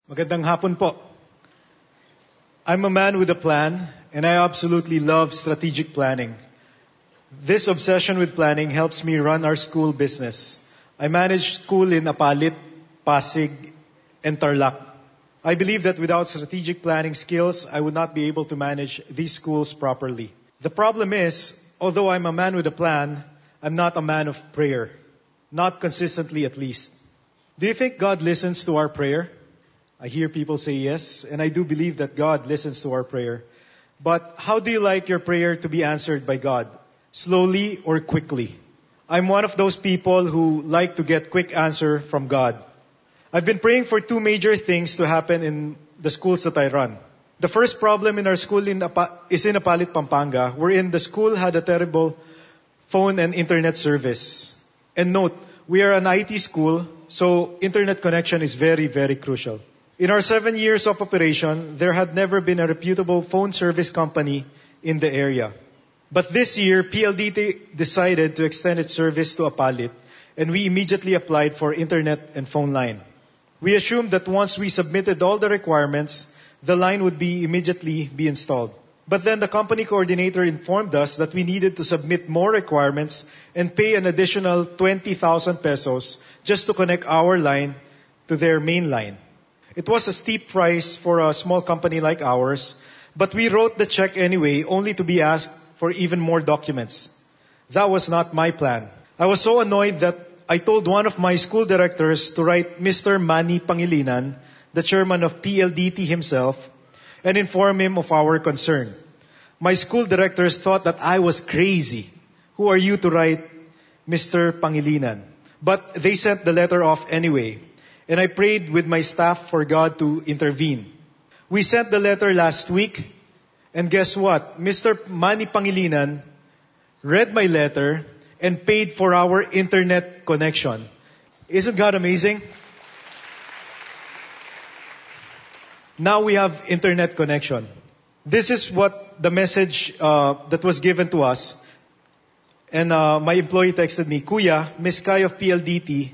Magandang hapon po. I'm a man with a plan, and I absolutely love strategic planning. This obsession with planning helps me run our school business. I manage school in Apalit, Pasig, and Tarlac. I believe that without strategic planning skills, I would not be able to manage these schools properly. The problem is, although I'm a man with a plan, I'm not a man of prayer. Not consistently, at least. Do you think God listens to our prayer? I hear people say yes, and I do believe that God listens to our prayer. But how do you like your prayer to be answered by God? Slowly or quickly? I'm one of those people who like to get quick answer from God. I've been praying for two major things to happen in the schools that I run. The first problem in our school is in Apalit, Pampanga, wherein the school had a terrible phone and internet service. And note, we are an IT school, so internet connection is very, very crucial. In our 7 years of operation, there had never been a reputable phone service company in the area. But this year, PLDT decided to extend its service to Apalit, and we immediately applied for internet and phone line. We assumed that once we submitted all the requirements, the line would immediately be installed. But then the company coordinator informed us that we needed to submit more requirements and pay an additional 20,000 pesos just to connect our line to their main line. It was a steep price for a small company like ours, but we wrote the check anyway, only to be asked for even more documents. That was not my plan. I was so annoyed that I told one of my school directors to write Mr. Manny Pangilinan, the chairman of PLDT himself, and inform him of our concern. My school directors thought that I was crazy. Who are you to write Mr. Pangilinan? But they sent the letter off anyway. And I prayed with my staff for God to intervene. We sent the letter last week, and guess what? Mr. Manny Pangilinan read my letter and paid for our internet connection. Isn't God amazing? Now we have internet connection. This is what the message that was given to us. And my employee texted me, Kuya, Miss Kai of PLDT,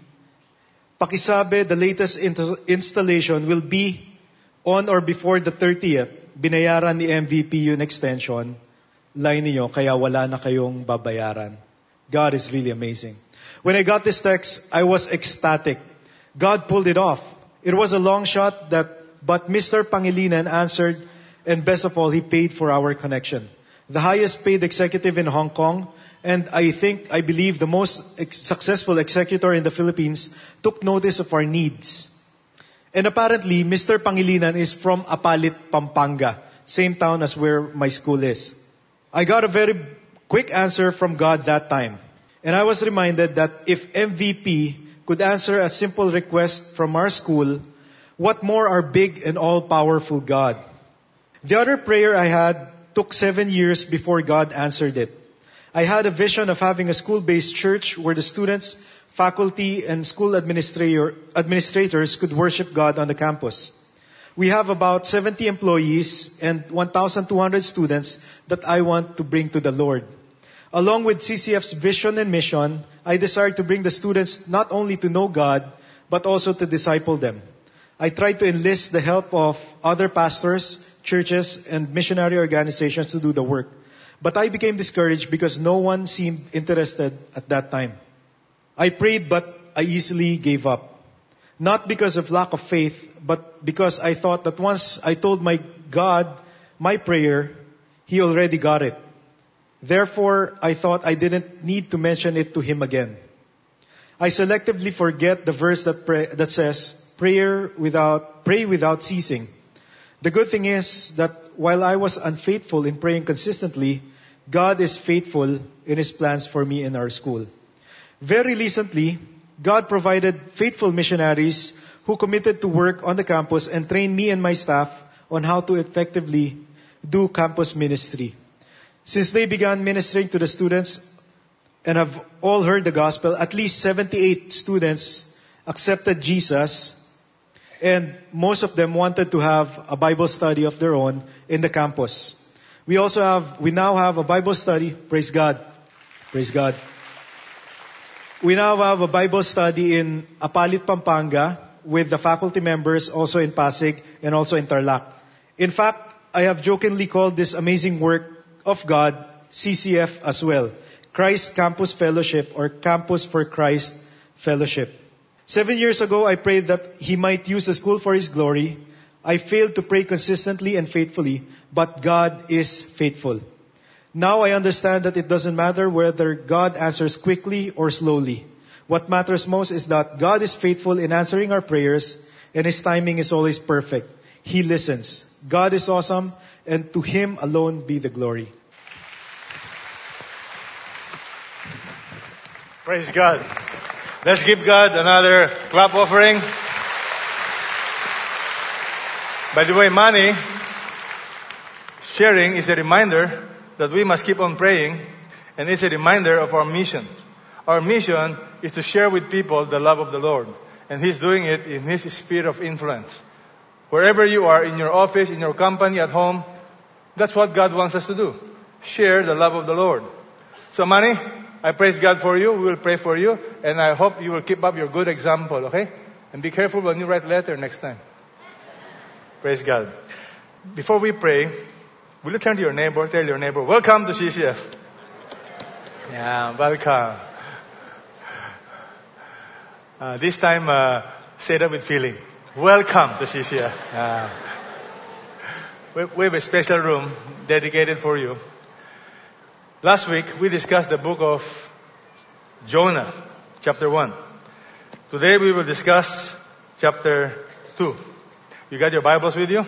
pakisabi the latest installation will be on or before the 30th. Binayaran ni MVP yung extension. Line niyo, kaya wala na kayong babayaran. God is really amazing. When I got this text, I was ecstatic. God pulled it off. It was a long shot, but Mr. Pangilinan answered, and best of all, he paid for our connection. The highest paid executive in Hong Kong, and I believe the most successful executor in the Philippines, took notice of our needs. And apparently, Mr. Pangilinan is from Apalit, Pampanga, same town as where my school is. I got a very quick answer from God that time. And I was reminded that if MVP could answer a simple request from our school, what more our big and all-powerful God? The other prayer I had took 7 years before God answered it. I had a vision of having a school-based church where the students, faculty, and school administrators could worship God on the campus. We have about 70 employees and 1,200 students that I want to bring to the Lord. Along with CCF's vision and mission, I desire to bring the students not only to know God, but also to disciple them. I tried to enlist the help of other pastors, churches, and missionary organizations to do the work. But I became discouraged because no one seemed interested at that time. I prayed, but I easily gave up. Not because of lack of faith, but because I thought that once I told my God my prayer, He already got it. Therefore, I thought I didn't need to mention it to Him again. I selectively forget the verse that says, pray without ceasing. The good thing is that while I was unfaithful in praying consistently, God is faithful in His plans for me in our school. Very recently, God provided faithful missionaries who committed to work on the campus and trained me and my staff on how to effectively do campus ministry. Since they began ministering to the students and have all heard the gospel, at least 78 students accepted Jesus, and most of them wanted to have a Bible study of their own in the campus. We now have a Bible study. Praise God. Praise God. We now have a Bible study in Apalit, Pampanga, with the faculty members also in Pasig and also in Tarlac. In fact, I have jokingly called this amazing work of God CCF as well, Christ Campus Fellowship or Campus for Christ Fellowship. 7 years ago, I prayed that He might use the school for His glory. I failed to pray consistently and faithfully, but God is faithful. Now I understand that it doesn't matter whether God answers quickly or slowly. What matters most is that God is faithful in answering our prayers, and His timing is always perfect. He listens. God is awesome, and to Him alone be the glory. Praise God. Let's give God another clap offering. By the way, money sharing is a reminder that we must keep on praying, and it's a reminder of our mission. Our mission is to share with people the love of the Lord, and He's doing it in His sphere of influence. Wherever you are, in your office, in your company, at home, that's what God wants us to do. Share the love of the Lord. So, money, I praise God for you. We will pray for you. And I hope you will keep up your good example, okay? And be careful when you write letter next time. Praise God. Before we pray, will you turn to your neighbor, tell your neighbor, welcome to CCF. Yeah, welcome. This time, say that with feeling. Welcome to CCF. We have a special room dedicated for you. Last week, we discussed the book of Jonah, chapter 1. Today, we will discuss chapter 2. You got your Bibles with you?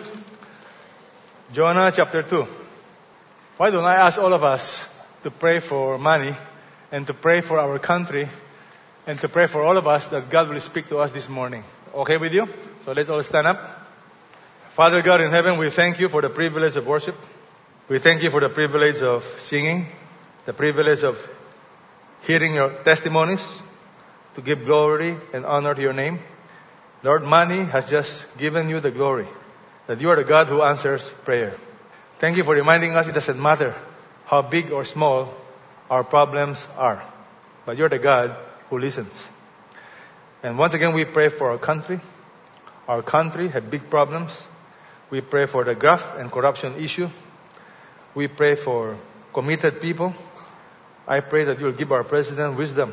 Jonah, chapter 2. Why don't I ask all of us to pray for money and to pray for our country and to pray for all of us that God will speak to us this morning. Okay with you? So let's all stand up. Father God in heaven, we thank you for the privilege of worship. We thank you for the privilege of singing, the privilege of hearing your testimonies, to give glory and honor to your name. Lord, money has just given you the glory, that you are the God who answers prayer. Thank you for reminding us it doesn't matter how big or small our problems are, but you're the God who listens. And once again, we pray for our country. Our country had big problems. We pray for the graft and corruption issue. We pray for committed people. I pray that you will give our president wisdom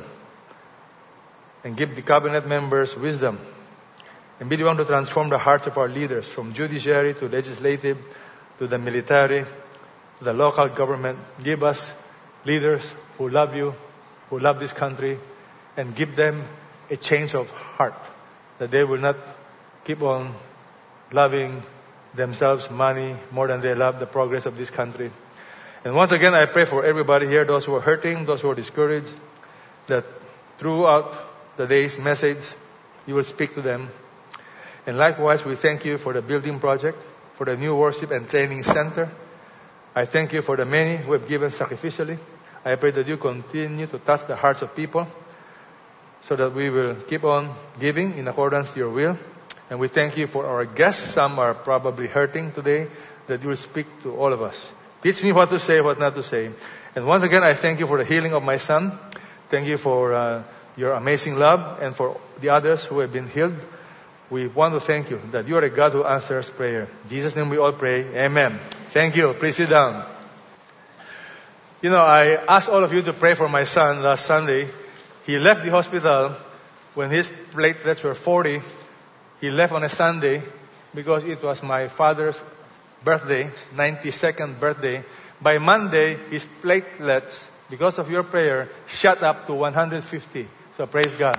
and give the cabinet members wisdom and be the one to transform the hearts of our leaders from judiciary to legislative to the military to the local government. Give us leaders who love you, who love this country, and give them a change of heart, that they will not keep on loving themselves, money, more than they love the progress of this country. And once again, I pray for everybody here, those who are hurting, those who are discouraged, that throughout the day's message, you will speak to them. And likewise, we thank you for the building project, for the new worship and training center. I thank you for the many who have given sacrificially. I pray that you continue to touch the hearts of people so that we will keep on giving in accordance to your will. And we thank you for our guests. Some are probably hurting today, that you will speak to all of us. Teach me what to say, what not to say. And once again, I thank you for the healing of my son. Thank you for your amazing love and for the others who have been healed. We want to thank you that you are a God who answers prayer. In Jesus' name we all pray. Amen. Thank you. Please sit down. You know, I asked all of you to pray for my son last Sunday. He left the hospital when his platelets were 40. He left on a Sunday because it was my father's birthday, 92nd birthday. By Monday, his platelets, because of your prayer, shot up to 150. So praise God.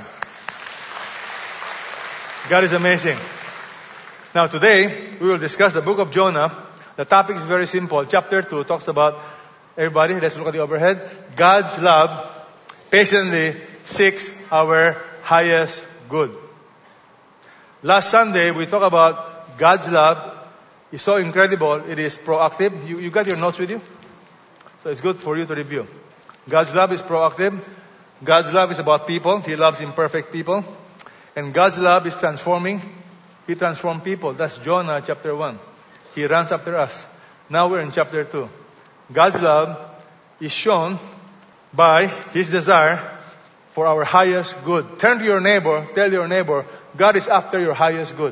God is amazing. Now today, we will discuss the book of Jonah. The topic is very simple. Chapter 2 talks about, everybody, let's look at the overhead. God's love patiently seeks our highest good. Last Sunday, we talked about God's love is so incredible, it is proactive. You got your notes with you? So it's good for you to review. God's love is proactive. God's love is about people. He loves imperfect people. And God's love is transforming. He transformed people. That's Jonah chapter 1. He runs after us. Now we're in chapter 2. God's love is shown by His desire for our highest good. Turn to your neighbor, tell your neighbor, God is after your highest good.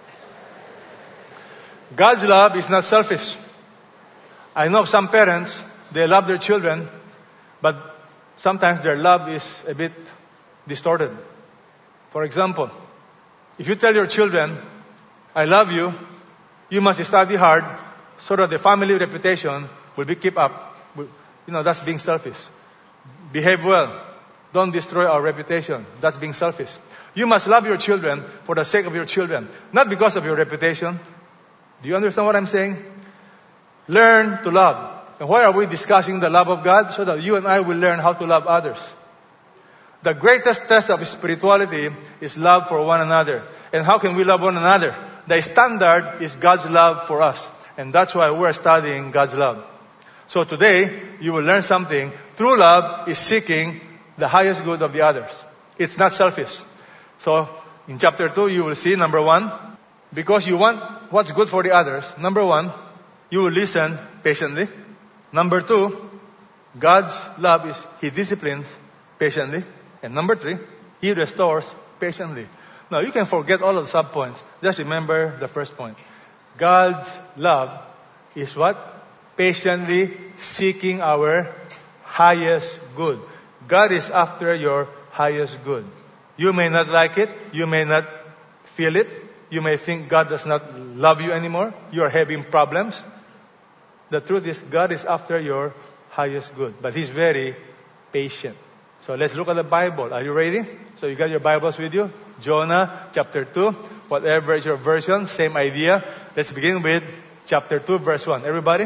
God's love is not selfish. I know some parents, they love their children, but sometimes their love is a bit distorted. For example, if you tell your children, I love you, you must study hard so that the family reputation will be kept up. That's being selfish. Behave well. Don't destroy our reputation. That's being selfish. You must love your children for the sake of your children, not because of your reputation. Do you understand what I'm saying? Learn to love. And why are we discussing the love of God? So that you and I will learn how to love others. The greatest test of spirituality is love for one another. And how can we love one another? The standard is God's love for us. And that's why we're studying God's love. So today, you will learn something. True love is seeking the highest good of the others. It's not selfish. So, in chapter 2, you will see, number 1, because you want what's good for the others. Number 1, you will listen patiently. Number 2, God's love is He disciplines patiently. And number 3, He restores patiently. Now, you can forget all of the sub-points. Just remember the first point. God's love is what? Patiently seeking our highest good. God is after your highest good. You may not like it. You may not feel it. You may think God does not love you anymore. You are having problems. The truth is, God is after your highest good. But He's very patient. So let's look at the Bible. Are you ready? So you got your Bibles with you? Jonah chapter 2. Whatever is your version, same idea. Let's begin with chapter 2, verse 1. Everybody?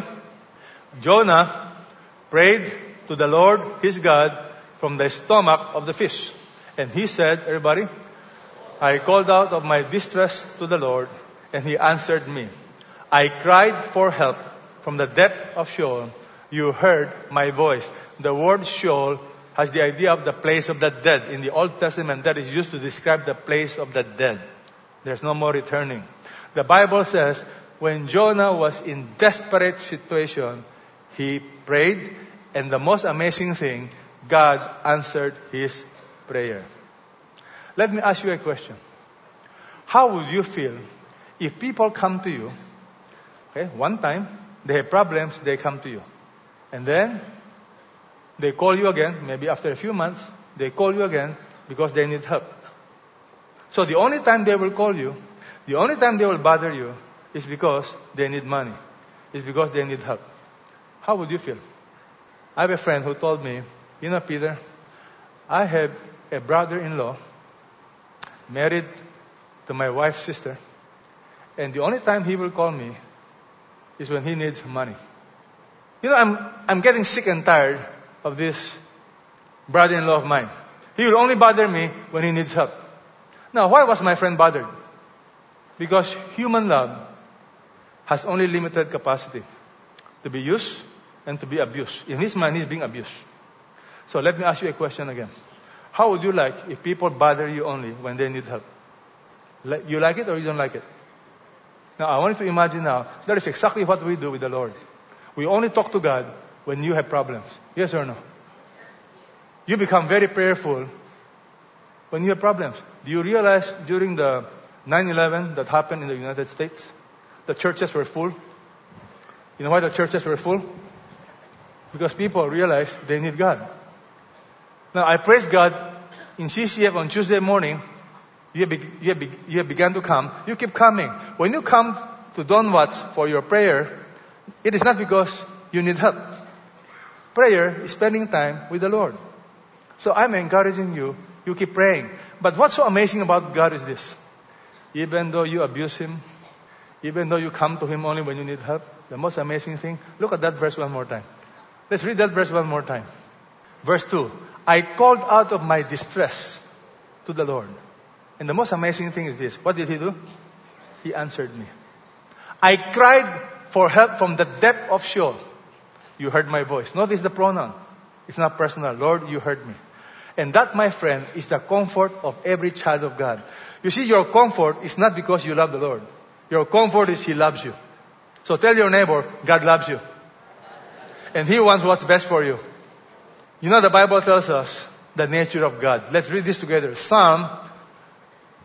Jonah prayed to the Lord his God from the stomach of the fish. And he said, everybody, I called out of my distress to the Lord, and He answered me. I cried for help from the depth of Sheol. You heard my voice. The word Sheol has the idea of the place of the dead. In the Old Testament, that is used to describe the place of the dead. There's no more returning. The Bible says, when Jonah was in desperate situation, he prayed, and the most amazing thing, God answered his prayer. Let me ask you a question. How would you feel if people come to you, okay, one time, they have problems, they come to you. And then, they call you again, maybe after a few months, they call you again because they need help. So the only time they will call you, the only time they will bother you is because they need money. It's because they need help. How would you feel? I have a friend who told me, Peter, I have a brother-in-law married to my wife's sister, and the only time he will call me is when he needs money. I'm getting sick and tired of this brother-in-law of mine. He will only bother me when he needs help. Now, why was my friend bothered? Because human love has only limited capacity to be used and to be abused. In his mind, he's being abused. So let me ask you a question again. How would you like if people bother you only when they need help? You like it or you don't like it? Now, I want you to imagine now, that is exactly what we do with the Lord. We only talk to God when you have problems. Yes or no? You become very prayerful when you have problems. Do you realize during the 9/11 that happened in the United States, the churches were full? You know why the churches were full? Because people realized they need God. Now, I praise God in CCF on Tuesday morning. You have begun to come. You keep coming. When you come to Don Watts for your prayer, it is not because you need help. Prayer is spending time with the Lord. So I'm encouraging you, you keep praying. But what's so amazing about God is this. Even though you abuse Him, even though you come to Him only when you need help, the most amazing thing, look at that verse one more time. Let's read that verse one more time. Verse 2. I called out of my distress to the Lord. And the most amazing thing is this. What did He do? He answered me. I cried for help from the depth of Sheol. You heard my voice. Notice the pronoun. It's not personal. Lord, you heard me. And that, my friends, is the comfort of every child of God. You see, your comfort is not because you love the Lord. Your comfort is He loves you. So tell your neighbor, God loves you. And He wants what's best for you. The Bible tells us the nature of God. Let's read this together. Psalm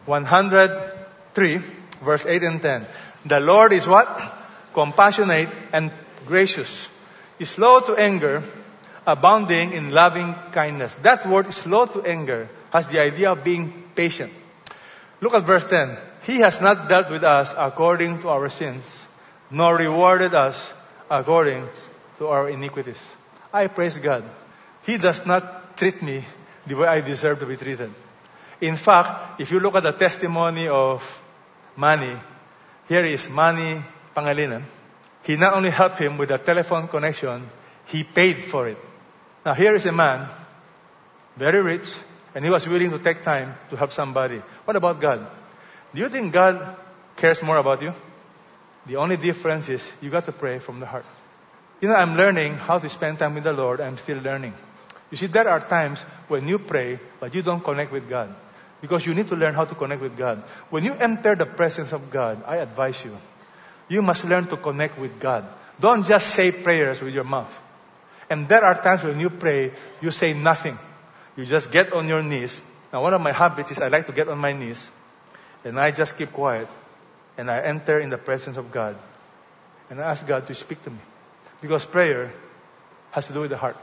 103, verse 8 and 10. The Lord is what? Compassionate and gracious. Is slow to anger, abounding in loving kindness. That word, slow to anger, has the idea of being patient. Look at verse 10. He has not dealt with us according to our sins, nor rewarded us according to our iniquities. I praise God. He does not treat me the way I deserve to be treated. In fact, if you look at the testimony of Manny, here is Manny Pangilinan. He not only helped him with the telephone connection, he paid for it. Now here is a man, very rich, and he was willing to take time to help somebody. What about God? Do you think God cares more about you? The only difference is you got to pray from the heart. I'm learning how to spend time with the Lord. I'm still learning. You see, there are times when you pray, but you don't connect with God. Because you need to learn how to connect with God. When you enter the presence of God, I advise you, you must learn to connect with God. Don't just say prayers with your mouth. And there are times when you pray, you say nothing. You just get on your knees. Now, one of my habits is I like to get on my knees, and I just keep quiet, and I enter in the presence of God, and I ask God to speak to me. Because prayer has to do with the heart.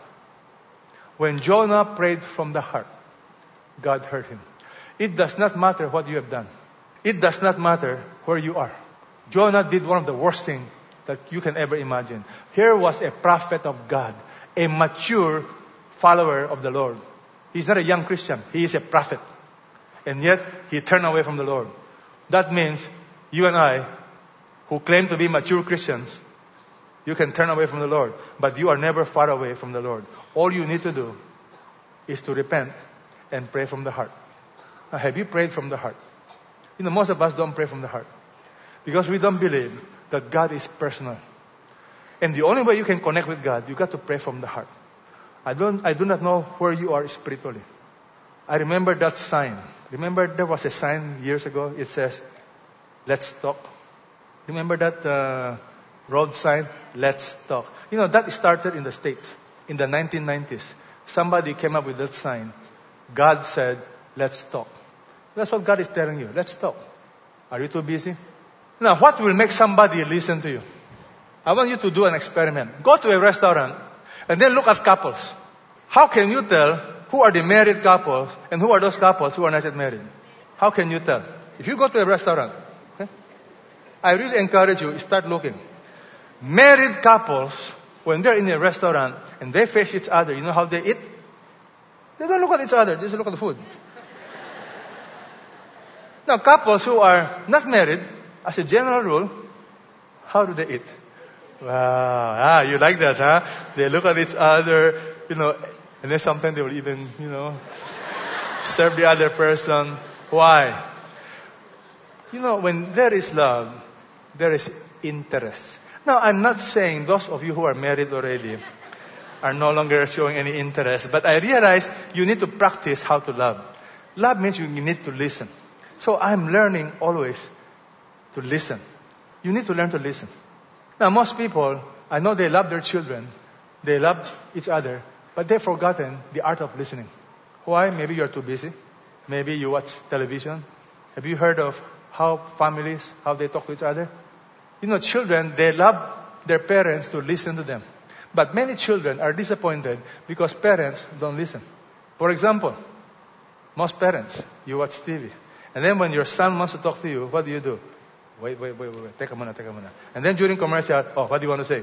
When Jonah prayed from the heart, God heard him. It does not matter what you have done. It does not matter where you are. Jonah did one of the worst things that you can ever imagine. Here was a prophet of God, a mature follower of the Lord. He's not a young Christian. He is a prophet. And yet, he turned away from the Lord. That means you and I, who claim to be mature Christians, you can turn away from the Lord, but you are never far away from the Lord. All you need to do is to repent and pray from the heart. Now, have you prayed from the heart? Most of us don't pray from the heart because we don't believe that God is personal. And the only way you can connect with God, you got to pray from the heart. I do not know where you are spiritually. I remember that sign. Remember there was a sign years ago. It says, "Let's talk." Remember that road sign? "Let's talk." That started in the States in the 1990s. Somebody came up with that sign. God said, "Let's talk." That's what God is telling you. Let's talk. Are you too busy? Now, what will make somebody listen to you? I want you to do an experiment. Go to a restaurant and then look at couples. How can you tell who are the married couples and who are those couples who are not yet married? How can you tell? If you go to a restaurant, okay, I really encourage you, start looking. Married couples, when they're in a restaurant and they face each other, you know how they eat? They don't look at each other, they just look at the food. Now, couples who are not married, as a general rule, how do they eat? Wow, you like that, huh? They look at each other, and then sometimes they will even, serve the other person. Why? When there is love, there is interest. Now, I'm not saying those of you who are married already are no longer showing any interest, but I realize you need to practice how to love. Love means you need to listen. So I'm learning always to listen. You need to learn to listen. Now, most people, I know they love their children, they love each other, but they've forgotten the art of listening. Why? Maybe you're too busy. Maybe you watch television. Have you heard of how families, how they talk to each other? Children, they love their parents to listen to them. But many children are disappointed because parents don't listen. For example, most parents, you watch TV. And then when your son wants to talk to you, what do? Wait. Take a minute. And then during commercial, what do you want to say?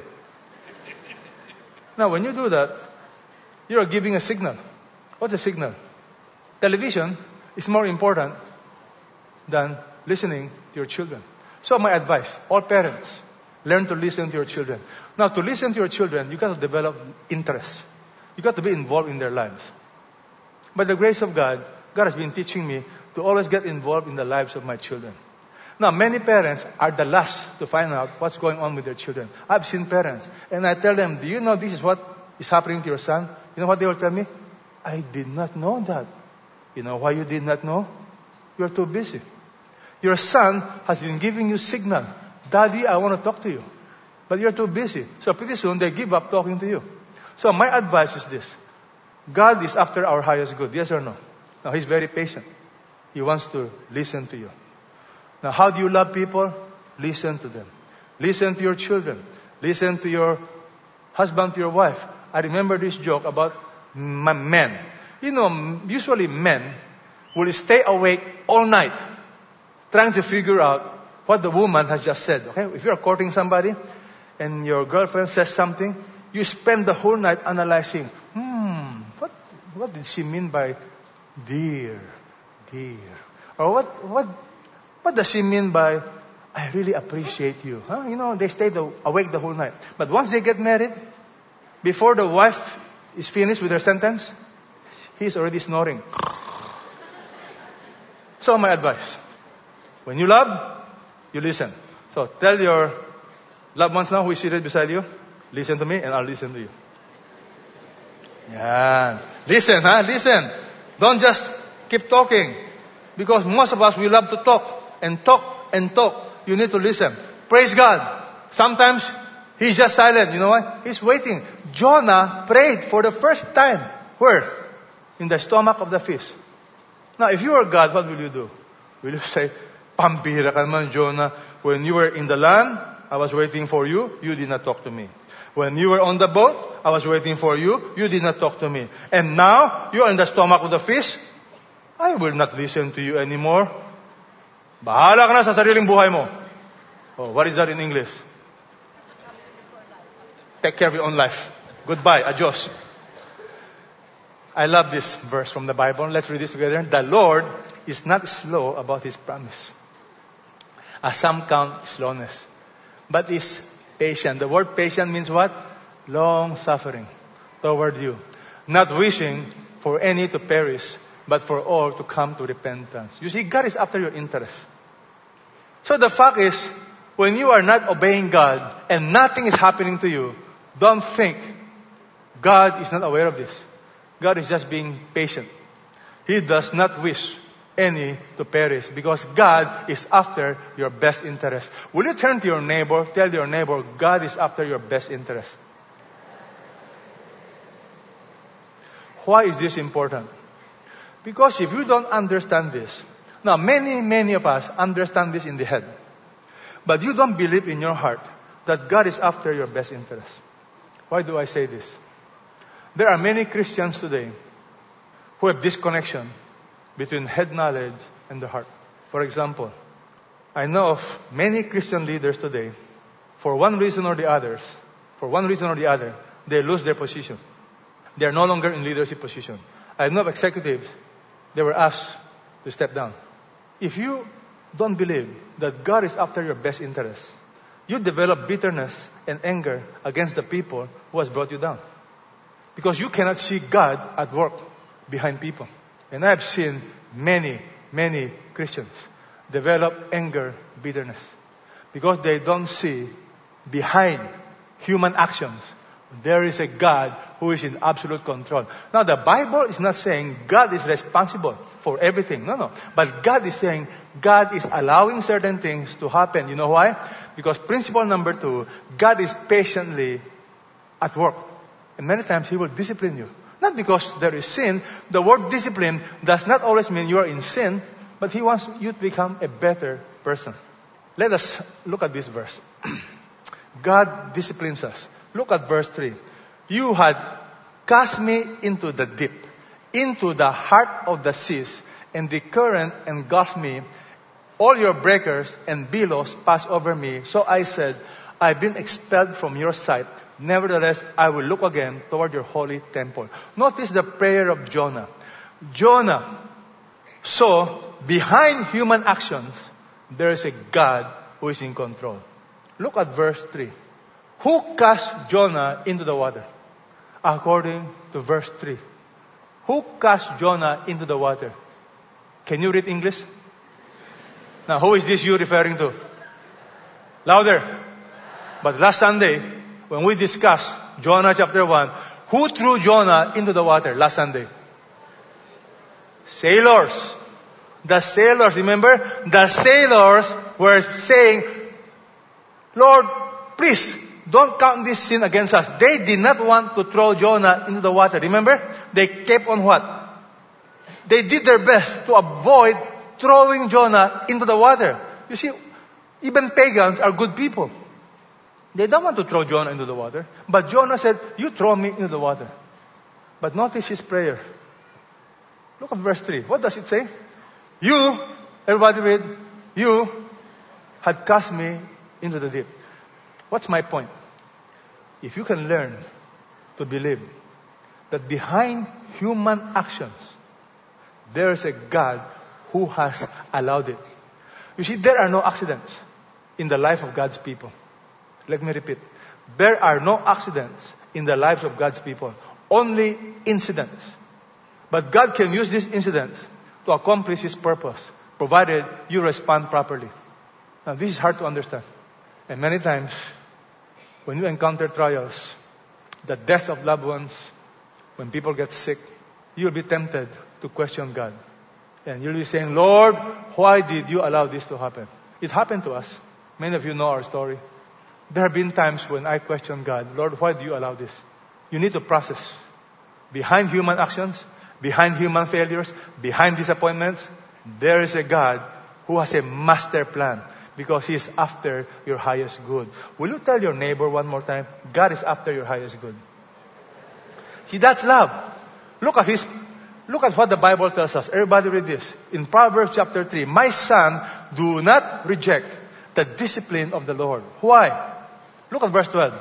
Now, when you do that, you're giving a signal. What's a signal? Television is more important than listening to your children. So my advice, all parents, learn to listen to your children. Now, to listen to your children, you got to develop interest. You got to be involved in their lives. By the grace of God, God has been teaching me to always get involved in the lives of my children. Now, many parents are the last to find out what's going on with their children. I've seen parents, and I tell them, do you know this is what is happening to your son? You know what they will tell me? I did not know that. You know why you did not know? You're too busy. Your son has been giving you signal. Daddy, I want to talk to you. But you're too busy. So pretty soon, they give up talking to you. So my advice is this. God is after our highest good. Yes or no? Now, He's very patient. He wants to listen to you. Now, how do you love people? Listen to them. Listen to your children. Listen to your husband, to your wife. I remember this joke about men. You know, usually men will stay awake all night trying to figure out what the woman has just said. Okay? If you're courting somebody and your girlfriend says something, you spend the whole night analyzing. What did she mean by dear? Or what does she mean by I really appreciate you? Huh? You know, they stay awake the whole night. But once they get married, before the wife is finished with her sentence, he's already snoring. So my advice, when you love, you listen. So tell your loved ones now who is seated beside you, listen to me and I'll listen to you. Yeah. Listen, listen. Don't just keep talking. Because most of us, we love to talk and talk and talk. You need to listen. Praise God. Sometimes he's just silent. You know why? He's waiting. Jonah prayed for the first time. Where? In the stomach of the fish. Now, if you are God, what will you do? Will you say, Pambira ka naman, Jonah. When you were in the land, I was waiting for you. You did not talk to me. When you were on the boat, I was waiting for you. You did not talk to me. And now, you are in the stomach of the fish. I will not listen to you anymore. Bahala ka na sa sariling buhay mo. Oh, what is that in English? Take care of your own life. Goodbye. Adios. I love this verse from the Bible. Let's read this together. The Lord is not slow about His promise, as some count slowness, but is patient. The word patient means what? Long suffering toward you, not wishing for any to perish, but for all to come to repentance. You see, God is after your interest. So the fact is, when you are not obeying God and nothing is happening to you, don't think God is not aware of this. God is just being patient. He does not wish any to perish because God is after your best interest. Will you turn to your neighbor, tell your neighbor, God is after your best interest? Why is this important? Because if you don't understand this, now many of us understand this in the head, but you don't believe in your heart that God is after your best interest. Why do I say this? There are many Christians today who have disconnection between head knowledge and the heart. For example, I know of many Christian leaders today, for one reason or the other, they lose their position. They are no longer in leadership position. I know of executives, they were asked to step down. If you don't believe that God is after your best interests, you develop bitterness and anger against the people who has brought you down. Because you cannot see God at work behind people. And I have seen many Christians develop anger, bitterness. Because they don't see behind human actions, there is a God who is in absolute control. Now the Bible is not saying God is responsible for everything. No. But God is saying God is allowing certain things to happen. You know why? Because principle number 2, God is patiently at work. And many times He will discipline you. Not because there is sin. The word discipline does not always mean you are in sin, but He wants you to become a better person. Let us look at this verse. God disciplines us. Look at verse 3. You had cast me into the deep, into the heart of the seas, and the current engulfed me. All your breakers and billows passed over me. So I said, I've been expelled from your sight. Nevertheless, I will look again toward your holy temple. Notice the prayer of Jonah. Jonah saw behind human actions, there is a God who is in control. Look at verse 3. Who cast Jonah into the water? According to verse 3. Who cast Jonah into the water? Can you read English? Now, who is this you referring to? Louder. But last Sunday, when we discussed Jonah chapter 1, who threw Jonah into the water last Sunday? Sailors. The sailors, remember? The sailors were saying, Lord, please, don't count this sin against us. They did not want to throw Jonah into the water. Remember? They kept on what? They did their best to avoid throwing Jonah into the water. You see, even pagans are good people. They don't want to throw Jonah into the water. But Jonah said, you throw me into the water. But notice his prayer. Look at verse 3. What does it say? You, everybody read, you had cast me into the deep. What's my point? If you can learn to believe that behind human actions, there is a God who has allowed it. You see, there are no accidents in the life of God's people. Let me repeat. There are no accidents in the lives of God's people. Only incidents. But God can use these incidents to accomplish His purpose, provided you respond properly. Now, this is hard to understand. And many times, when you encounter trials, the death of loved ones, when people get sick, you'll be tempted to question God. And you'll be saying, Lord, why did you allow this to happen? It happened to us. Many of you know our story. There have been times when I question God, Lord, why do you allow this? You need to process. Behind human actions, behind human failures, behind disappointments, there is a God who has a master plan because He is after your highest good. Will you tell your neighbor one more time? God is after your highest good. See, that's love. Look at what the Bible tells us. Everybody read this. In Proverbs chapter 3, my son, do not reject the discipline of the Lord. Why? Look at verse 12.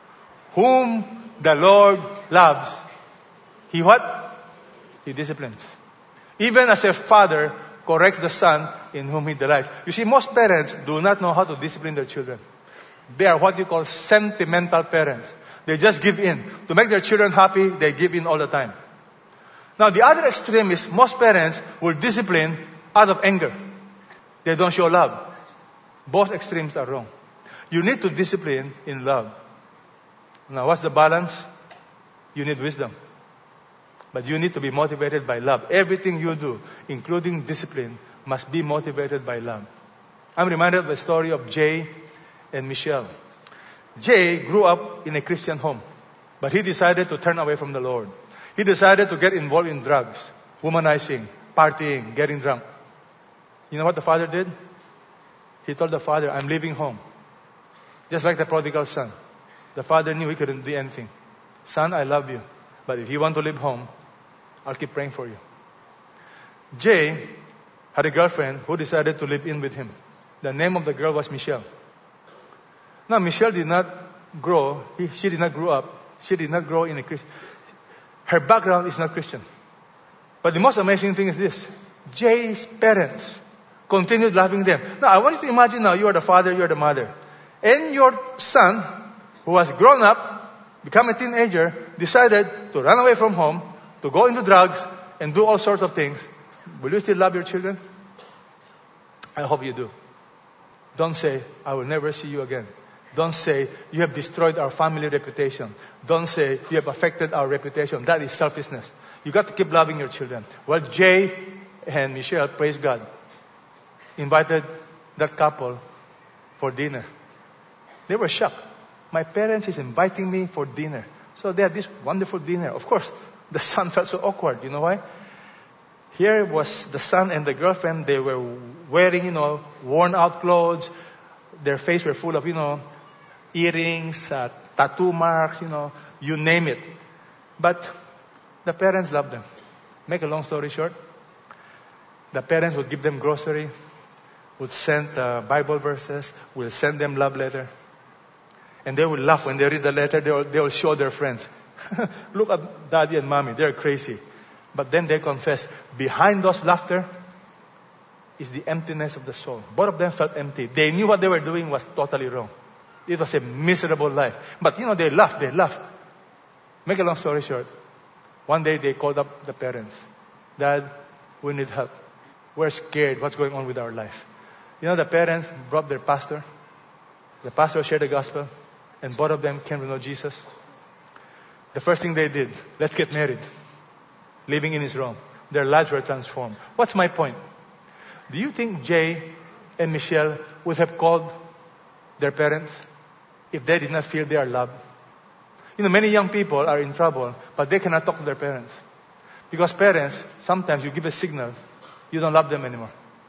Whom the Lord loves, He what? He disciplines. Even as a father corrects the son in whom he delights. You see, most parents do not know how to discipline their children. They are what you call sentimental parents. They just give in. To make their children happy, they give in all the time. Now, the other extreme is most parents will discipline out of anger. They don't show love. Both extremes are wrong. You need to discipline in love. Now, what's the balance? You need wisdom. But you need to be motivated by love. Everything you do, including discipline, must be motivated by love. I'm reminded of the story of Jay and Michelle. Jay grew up in a Christian home, but he decided to turn away from the Lord. He decided to get involved in drugs, womanizing, partying, getting drunk. You know what the father did? He told the father, I'm leaving home. Just like the prodigal son. The father knew he couldn't do anything. Son, I love you. But if you want to leave home, I'll keep praying for you. Jay had a girlfriend who decided to live in with him. The name of the girl was Michelle. Now, Michelle did not grow. She did not grow up. She did not grow in a Christian. Her background is not Christian. But the most amazing thing is this. Jay's parents continued loving them. Now, I want you to imagine now, you are the father, you are the mother. And your son, who has grown up, become a teenager, decided to run away from home, to go into drugs, and do all sorts of things. Will you still love your children? I hope you do. Don't say, I will never see you again. Don't say, you have destroyed our family reputation. Don't say, you have affected our reputation. That is selfishness. You got to keep loving your children. Well, Jay and Michelle, praise God, invited that couple for dinner. They were shocked. My parents is inviting me for dinner. So they had this wonderful dinner. Of course, the son felt so awkward. You know why? Here was the son and the girlfriend. They were wearing, worn out clothes. Their face were full of, earrings, tattoo marks, you name it. But the parents loved them. Make a long story short, the parents would give them grocery, would send Bible verses, will send them love letter. And they will laugh when they read the letter. They will show their friends. Look at daddy and mommy. They're crazy. But then they confess, behind those laughter is the emptiness of the soul. Both of them felt empty. They knew what they were doing was totally wrong. It was a miserable life. But they laughed. Make a long story short. One day they called up the parents. Dad, we need help. We're scared what's going on with our life. The parents brought their pastor. The pastor shared the gospel. And both of them came to know Jesus. The first thing they did, let's get married. Living in His Rome. Their lives were transformed. What's my point? Do you think Jay and Michelle would have called their parents if they did not feel they are loved? Many young people are in trouble, but they cannot talk to their parents. Because parents, sometimes you give a signal, you don't love them anymore.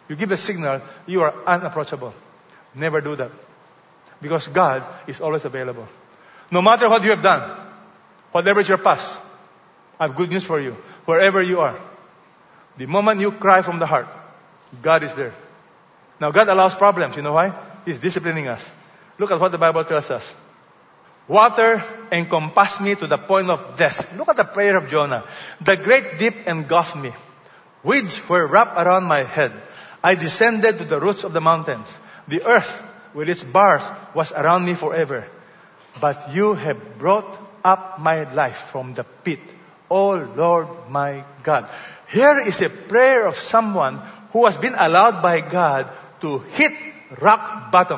You give a signal, you are unapproachable. Never do that. Because God is always available. No matter what you have done, whatever is your past, I have good news for you. Wherever you are, the moment you cry from the heart, God is there. Now God allows problems. You know why? He's disciplining us. Look at what the Bible tells us. Water encompassed me to the point of death. Look at the prayer of Jonah. The great deep engulfed me. Weeds were wrapped around my head. I descended to the roots of the mountains. The earth with its bars was around me forever. But you have brought up my life from the pit, O Lord my God. Here is a prayer of someone who has been allowed by God to hit rock bottom.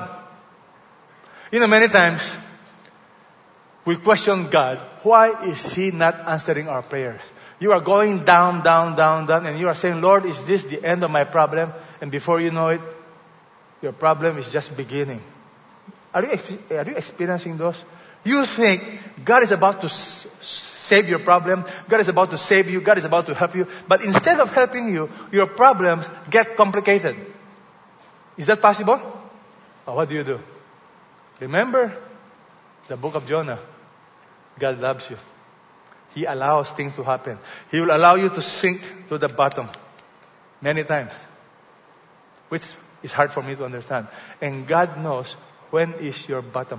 You know, many times we question God. Why is He not answering our prayers? You are going down, down, down, down, and you are saying, Lord, is this the end of my problem? And before you know it, your problem is just beginning. Are you experiencing those? You think God is about to save your problem. God is about to save you. God is about to help you. But instead of helping you, your problems get complicated. Is that possible? Or what do? Remember the book of Jonah. God loves you. He allows things to happen. He will allow you to sink to the bottom many times, which is hard for me to understand. And God knows when is your bottom.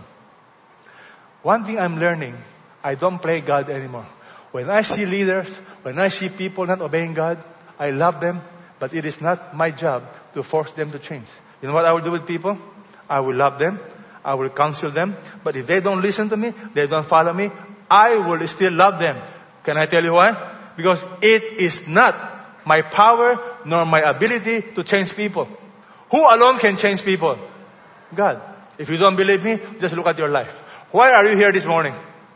One thing I'm learning, I don't play God anymore. When I see leaders, when I see people not obeying God, I love them, but it is not my job to force them to change. You know what I will do with people? I will love them. I will counsel them. But if they don't listen to me, they don't follow me, I will still love them. Can I tell you why? Because it is not my power nor my ability to change people. Who alone can change people? God. If you don't believe me, just look at your life. Why are you here this morning?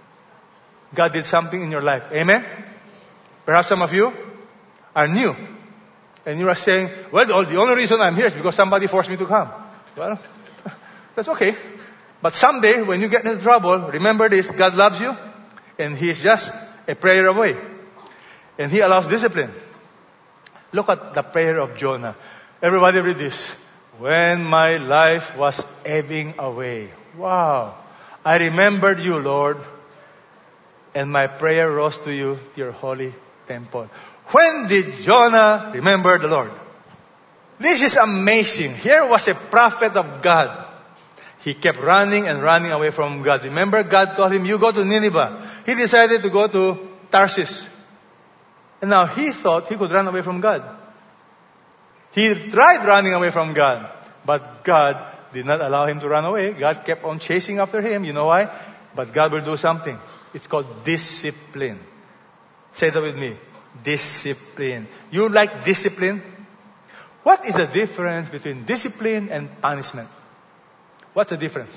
God did something in your life. Amen? Perhaps some of you are new. And you are saying, well, the only reason I'm here is because somebody forced me to come. Well, that's okay. But someday, when you get into trouble, remember this, God loves you, and He is just a prayer away. And He allows discipline. Look at the prayer of Jonah. Everybody read this. When my life was ebbing away. Wow. I remembered you, Lord, and my prayer rose to you, to your holy temple. When did Jonah remember the Lord? This is amazing. Here was a prophet of God. He kept running and running away from God. Remember, God told him, you go to Nineveh. He decided to go to Tarsus. And now he thought he could run away from God. He tried running away from God. But God did not allow him to run away. God kept on chasing after him. You know why? But God will do something. It's called discipline. Say that with me. Discipline. You like discipline? What is the difference between discipline and punishment? What's the difference?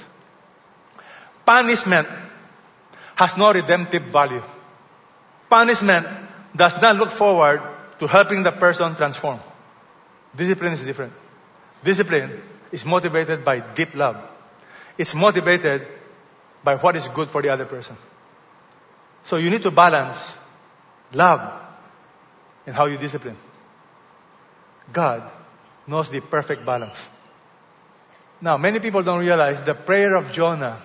Punishment has no redemptive value. Punishment does not look forward to helping the person transform. Discipline is different. Discipline is motivated by deep love. It's motivated by what is good for the other person. So you need to balance love and how you discipline. God knows the perfect balance. Now, many people don't realize the prayer of Jonah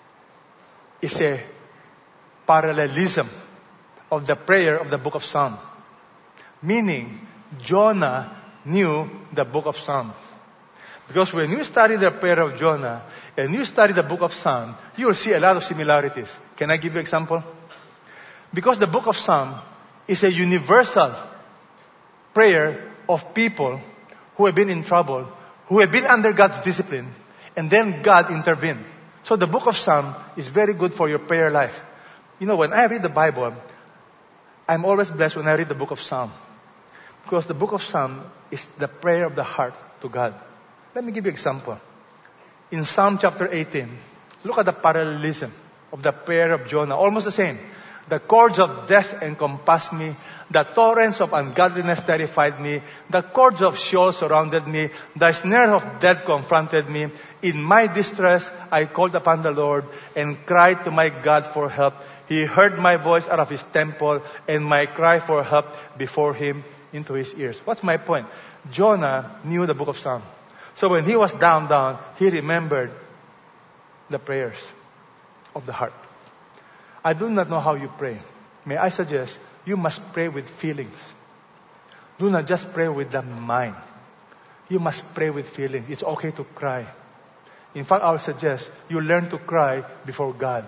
is a parallelism of the prayer of the book of Psalms. Meaning, Jonah knew the book of Psalms. Because when you study the prayer of Jonah and you study the book of Psalms, you will see a lot of similarities. Can I give you an example? Because the book of Psalms is a universal prayer of people who have been in trouble, who have been under God's discipline, and then God intervened. So the book of Psalms is very good for your prayer life. You know, when I read the Bible, I'm always blessed when I read the book of Psalms. Because the book of Psalms is the prayer of the heart to God. Let me give you an example. In Psalm chapter 18, look at the parallelism of the prayer of Jonah. Almost the same. The cords of death encompassed me. The torrents of ungodliness terrified me. The cords of Sheol surrounded me. The snare of death confronted me. In my distress, I called upon the Lord and cried to my God for help. He heard my voice out of His temple, and my cry for help before Him into his ears. What's my point? Jonah knew the book of Psalms. So when he was down, he remembered the prayers of the heart. I do not know how you pray. May I suggest you must pray with feelings. Do not just pray with the mind. You must pray with feelings. It's okay to cry. In fact, I would suggest you learn to cry before God.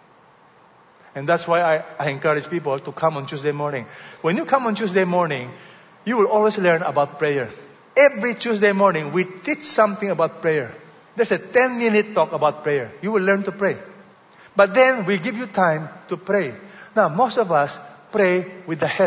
And that's why I encourage people to come on Tuesday morning. When you come on Tuesday morning, you will always learn about prayer. Every Tuesday morning, we teach something about prayer. There's a 10-minute talk about prayer. You will learn to pray. But then we give you time to pray. Now, most of us pray with the head,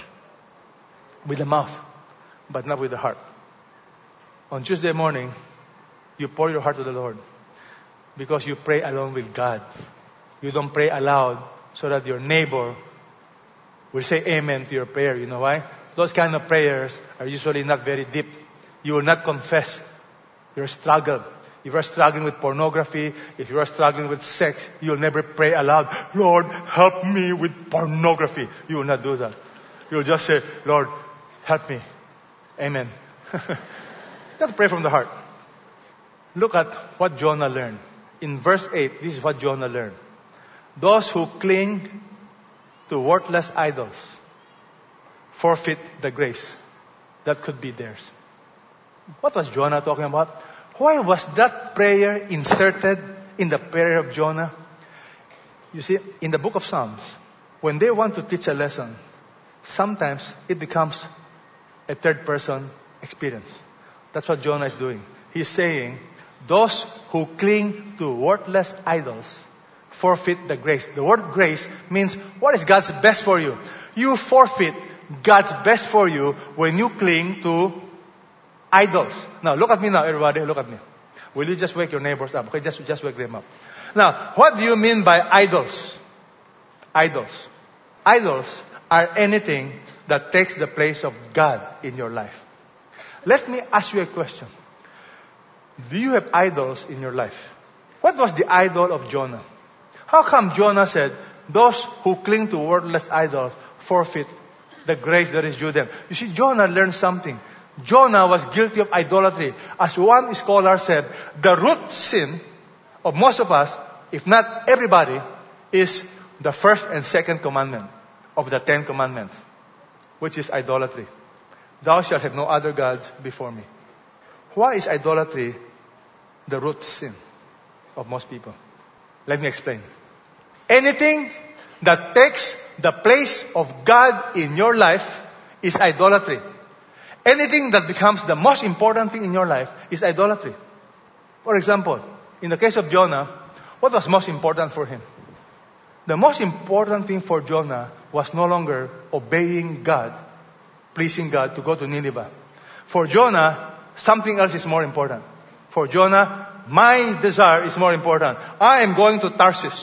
with the mouth, but not with the heart. On Tuesday morning, you pour your heart to the Lord because you pray alone with God. You don't pray aloud so that your neighbor will say amen to your prayer. You know why? Those kind of prayers are usually not very deep. You will not confess your struggle. If you are struggling with pornography, if you are struggling with sex, you will never pray aloud, Lord, help me with pornography. You will not do that. You will just say, Lord, help me. Amen. You have to pray from the heart. Look at what Jonah learned. In verse 8, this is what Jonah learned. Those who cling to worthless idols forfeit the grace that could be theirs. What was Jonah talking about? Why was that prayer inserted in the prayer of Jonah? You see, in the book of Psalms, when they want to teach a lesson, sometimes it becomes a third-person experience. That's what Jonah is doing. He's saying, those who cling to worthless idols forfeit the grace. The word grace means, what is God's best for you? You forfeit God's best for you when you cling to idols. Now, look at me now, everybody. Look at me. Will you just wake your neighbors up? Okay, just wake them up. Now, what do you mean by idols? Idols. Idols are anything that takes the place of God in your life. Let me ask you a question. Do you have idols in your life? What was the idol of Jonah? How come Jonah said, those who cling to worthless idols forfeit the grace that is due them? You see, Jonah learned something. Jonah was guilty of idolatry. As one scholar said, the root sin of most of us, if not everybody, is the first and second commandment of the 10 commandments, which is idolatry. Thou shalt have no other gods before me. Why is idolatry the root sin of most people? Let me explain. Anything that takes the place of God in your life is idolatry. Anything that becomes the most important thing in your life is idolatry. For example, in the case of Jonah, what was most important for him? The most important thing for Jonah was no longer obeying God, pleasing God to go to Nineveh. For Jonah, something else is more important. For Jonah, my desire is more important. I am going to Tarsus.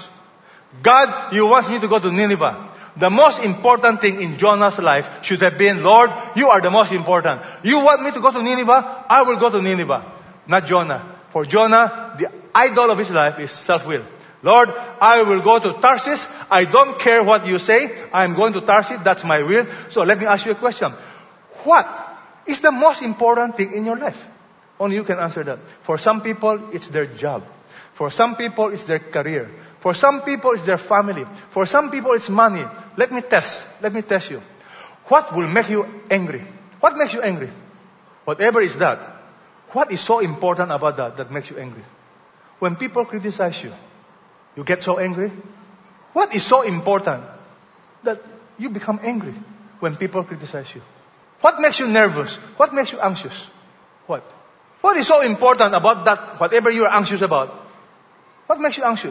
God, you want me to go to Nineveh. The most important thing in Jonah's life should have been, Lord, you are the most important. You want me to go to Nineveh? I will go to Nineveh. Not Jonah. For Jonah, the idol of his life is self-will. Lord, I will go to Tarsus. I don't care what you say. I am going to Tarsus. That's my will. So let me ask you a question. What is the most important thing in your life? Only you can answer that. For some people, it's their job. For some people, it's their career. For some people, it's their family. For some people, it's money. Let me test you. What will make you angry? What makes you angry? Whatever is that, what is so important about that makes you angry? When people criticize you, you get so angry. What is so important that you become angry when people criticize you? What makes you nervous? What makes you anxious? What? What is so important about that, whatever you are anxious about? What makes you anxious?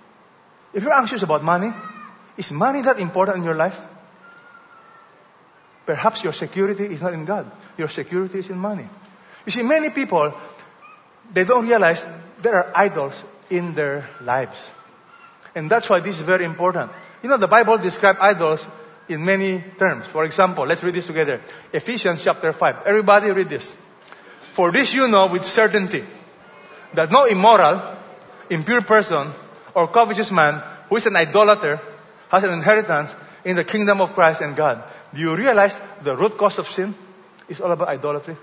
If you're anxious about money, is money that important in your life? Perhaps your security is not in God. Your security is in money. You see, many people, they don't realize there are idols in their lives. And that's why this is very important. You know, the Bible describes idols in many terms. For example, let's read this together. Ephesians chapter 5. Everybody read this. For this you know with certainty, that no immoral, impure person, or covetous man, who is an idolater, has an inheritance in the kingdom of Christ and God. Do you realize the root cause of sin is all about idolatry?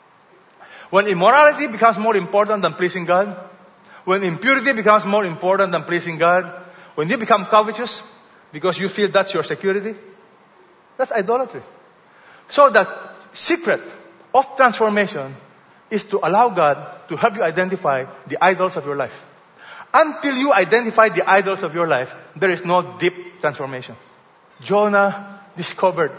When immorality becomes more important than pleasing God, when impurity becomes more important than pleasing God, when you become covetous because you feel that's your security, that's idolatry. So the secret of transformation is to allow God to help you identify the idols of your life. Until you identify the idols of your life, there is no deep transformation. Jonah discovered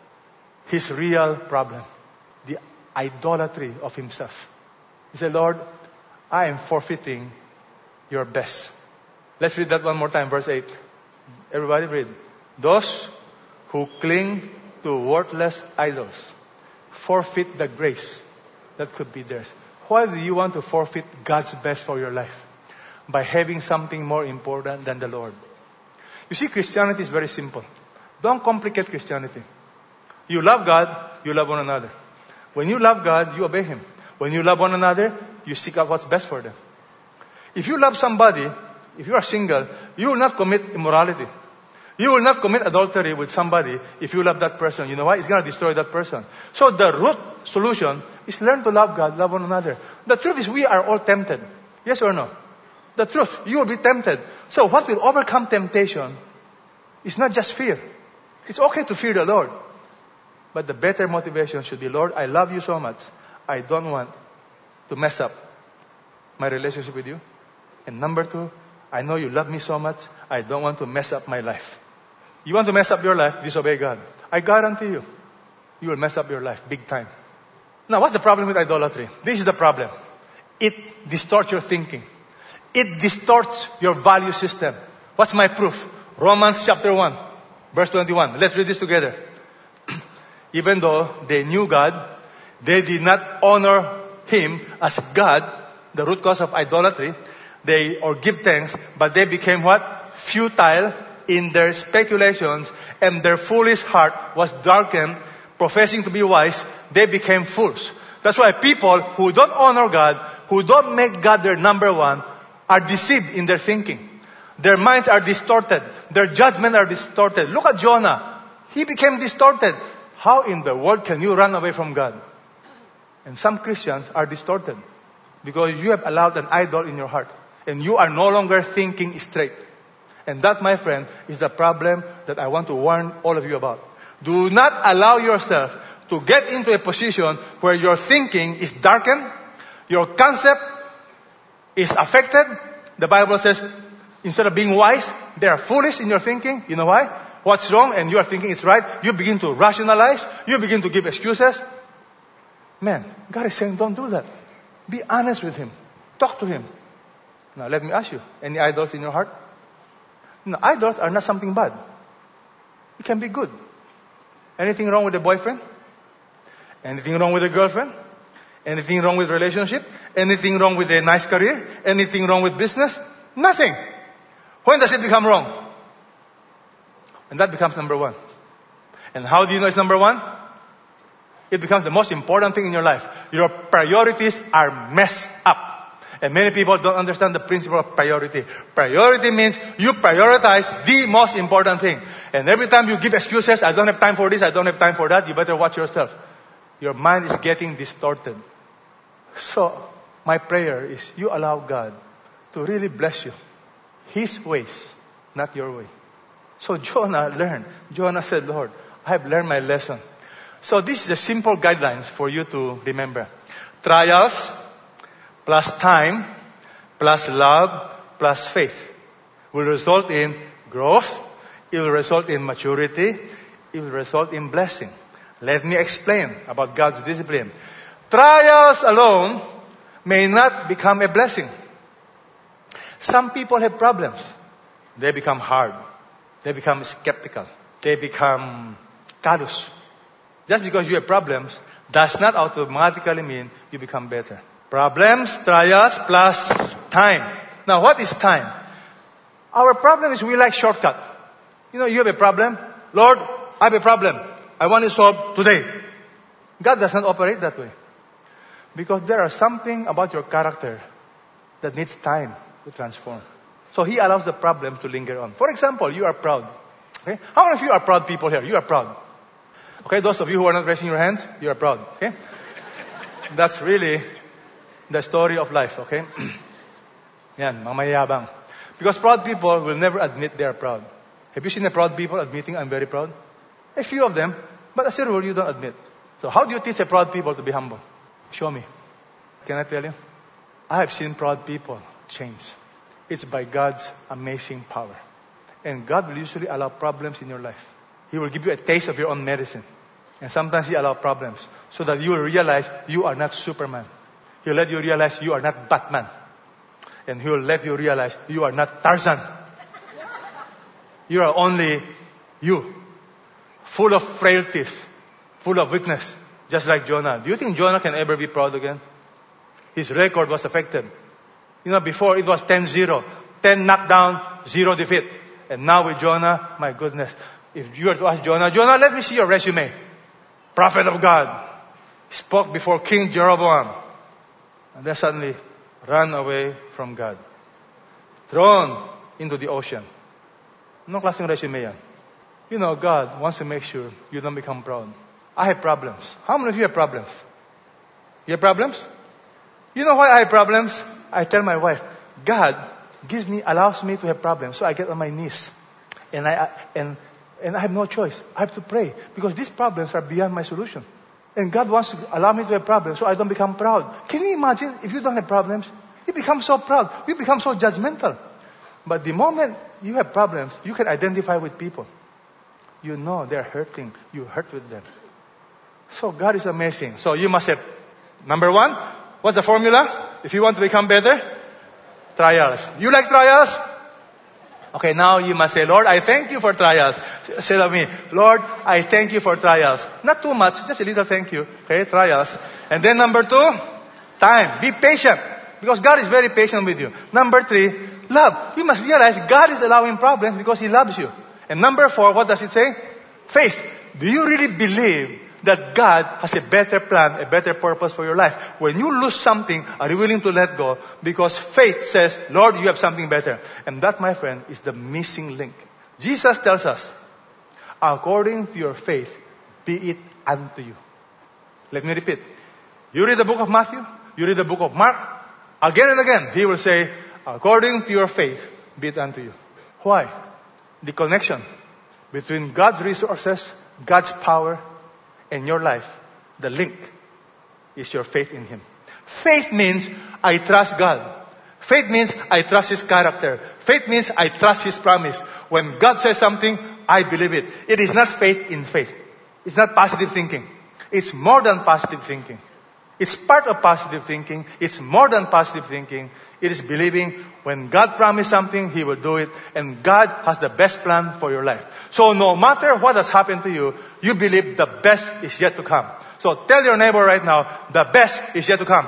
his real problem, the idolatry of himself. He said, Lord, I am forfeiting your best. Let's read that one more time, verse 8. Everybody read. Those who cling to worthless idols forfeit the grace that could be theirs. Why do you want to forfeit God's best for your life? By having something more important than the Lord. You see, Christianity is very simple. Don't complicate Christianity. You love God, you love one another. When you love God, you obey Him. When you love one another, you seek out what's best for them. If you love somebody, if you are single, you will not commit immorality. You will not commit adultery with somebody if you love that person. You know why? It's going to destroy that person. So the root solution is learn to love God, love one another. The truth is we are all tempted. Yes or no? The truth, you will be tempted. So what will overcome temptation is not just fear. It's okay to fear the Lord. But the better motivation should be, Lord, I love you so much. I don't want to mess up my relationship with you. And number two, I know you love me so much. I don't want to mess up my life. You want to mess up your life, disobey God. I guarantee you, you will mess up your life big time. Now, what's the problem with idolatry? This is the problem. It distorts your thinking. It distorts your value system. What's my proof? Romans chapter 1, verse 21. Let's read this together. Even though they knew God, they did not honor Him as God, the root cause of idolatry, or give thanks, but they became what? Futile in their speculations, and their foolish heart was darkened. Professing to be wise, they became fools. That's why people who don't honor God, who don't make God their number one, are deceived in their thinking. Their minds are distorted. Their judgment are distorted. Look at Jonah. He became distorted. How in the world can you run away from God? And some Christians are distorted because you have allowed an idol in your heart. And you are no longer thinking straight. And that, my friend, is the problem that I want to warn all of you about. Do not allow yourself to get into a position where your thinking is darkened, your concept is affected. The Bible says, instead of being wise, they are foolish in your thinking. You know why? What's wrong and you are thinking it's right. You begin to rationalize. You begin to give excuses. Man, God is saying don't do that. Be honest with Him. Talk to Him. Now let me ask you, any idols in your heart? No, idols are not something bad. It can be good. Anything wrong with a boyfriend? Anything wrong with a girlfriend? Anything wrong with relationship? Anything wrong with a nice career? Anything wrong with business? Nothing. When does it become wrong? And that becomes number one. And how do you know it's number one? It becomes the most important thing in your life. Your priorities are messed up. And many people don't understand the principle of priority. Priority means you prioritize the most important thing. And every time you give excuses, I don't have time for this, I don't have time for that, you better watch yourself. Your mind is getting distorted. So, my prayer is you allow God to really bless you. His ways, not your way. So Jonah learned. Jonah said, Lord, I have learned my lesson. So this is a simple guidelines for you to remember. Trials plus time plus love plus faith will result in growth. It will result in maturity. It will result in blessing. Let me explain about God's discipline. Trials alone may not become a blessing. Some people have problems. They become hard. They become skeptical. They become callous. Just because you have problems does not automatically mean you become better. Problems, trials, plus time. Now, what is time? Our problem is we like shortcut. You know, you have a problem. Lord, I have a problem. I want it solved today. God does not operate that way. Because there are something about your character that needs time to transform. So He allows the problem to linger on. For example, you are proud. Okay? How many of you are proud people here? You are proud. Okay, those of you who are not raising your hands, you are proud. Okay? That's really the story of life. Okay? Yan, mamayabang. Because proud people will never admit they are proud. Have you seen a proud people admitting, I'm very proud? A few of them, but as a rule, you don't admit. So how do you teach a proud people to be humble? Show me. Can I tell you? I have seen proud people change. It's by God's amazing power. And God will usually allow problems in your life. He will give you a taste of your own medicine. And sometimes He allows problems so that you will realize you are not Superman. He'll let you realize you are not Batman. And He will let you realize you are not Tarzan. You are only you. Full of frailties. Full of weakness. Just like Jonah. Do you think Jonah can ever be proud again? His record was affected. You know, before it was 10-0. 10 knockdown, 0 defeat. And now with Jonah, my goodness. If you were to ask Jonah, Jonah, let me see your resume. Prophet of God. Spoke before King Jeroboam. And then suddenly ran away from God. Thrown into the ocean. Anong klaseng resume yan? You know, God wants to make sure you don't become proud. I have problems. How many of you have problems? You have problems? You know why I have problems? I tell my wife, God allows me to have problems, so I get on my knees. And I have no choice. I have to pray because these problems are beyond my solution. And God wants to allow me to have problems so I don't become proud. Can you imagine if you don't have problems? You become so proud. You become so judgmental. But the moment you have problems, you can identify with people. You know they're hurting. You hurt with them. So God is amazing. So you must have, number one, what's the formula? If you want to become better, trials. You like trials? Okay, now you must say, Lord, I thank you for trials. Say to me, Lord, I thank you for trials. Not too much, just a little thank you. Okay, trials. And then number two, time. Be patient. Because God is very patient with you. Number three, love. You must realize God is allowing problems because He loves you. And number four, what does it say? Faith. Do you really believe that God has a better plan, a better purpose for your life? When you lose something, are you willing to let go? Because faith says, Lord, you have something better. And that, my friend, is the missing link. Jesus tells us, according to your faith, be it unto you. Let me repeat. You read the book of Matthew, you read the book of Mark, again and again, He will say, according to your faith, be it unto you. Why? The connection between God's resources, God's power, and your life, the link is your faith in Him. Faith means I trust God. Faith means I trust His character. Faith means I trust His promise. When God says something, I believe it. It is not faith in faith. It's not positive thinking. It's more than positive thinking. It's part of positive thinking. It's more than positive thinking. It is believing when God promised something, He will do it. And God has the best plan for your life. So no matter what has happened to you, you believe the best is yet to come. So tell your neighbor right now, the best is yet to come.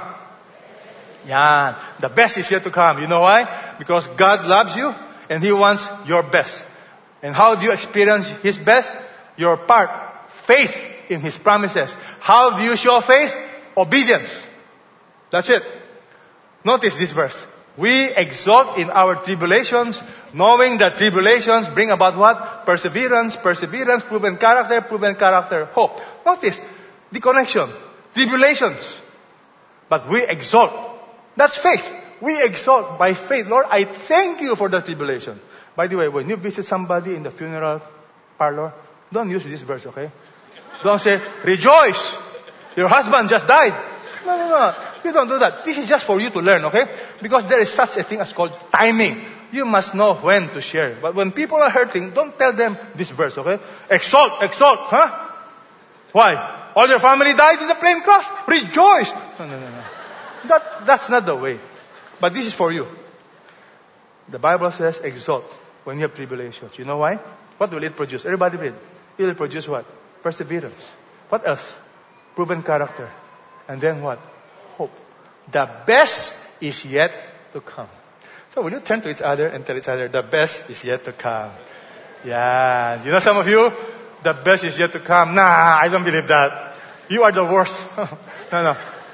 Yeah, the best is yet to come. You know why? Because God loves you and He wants your best. And how do you experience His best? Your part, faith in His promises. How do you show faith? Obedience. That's it. Notice this verse. We exult in our tribulations, knowing that tribulations bring about what? Perseverance, perseverance, proven character, hope. Notice the connection. Tribulations. But we exult. That's faith. We exalt by faith. Lord, I thank you for the tribulation. By the way, when you visit somebody in the funeral parlor, don't use this verse, okay? Don't say, rejoice, your husband just died. No. You don't do that. This is just for you to learn, okay? Because there is such a thing as called timing. You must know when to share. But when people are hurting, don't tell them this verse, okay? Exalt, huh? Why? All your family died in the plane crash. Rejoice. No. That's not the way. But this is for you. The Bible says exalt when you have tribulations. You know why? What will it produce? Everybody read. It will produce what? Perseverance. What else? Proven character. And then what? Hope. The best is yet to come. So will you turn to each other and tell each other, the best is yet to come. Yeah. You know some of you, the best is yet to come. Nah, I don't believe that. You are the worst. No.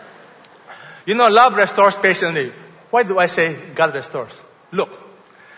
You know, love restores patiently. Why do I say God restores? Look.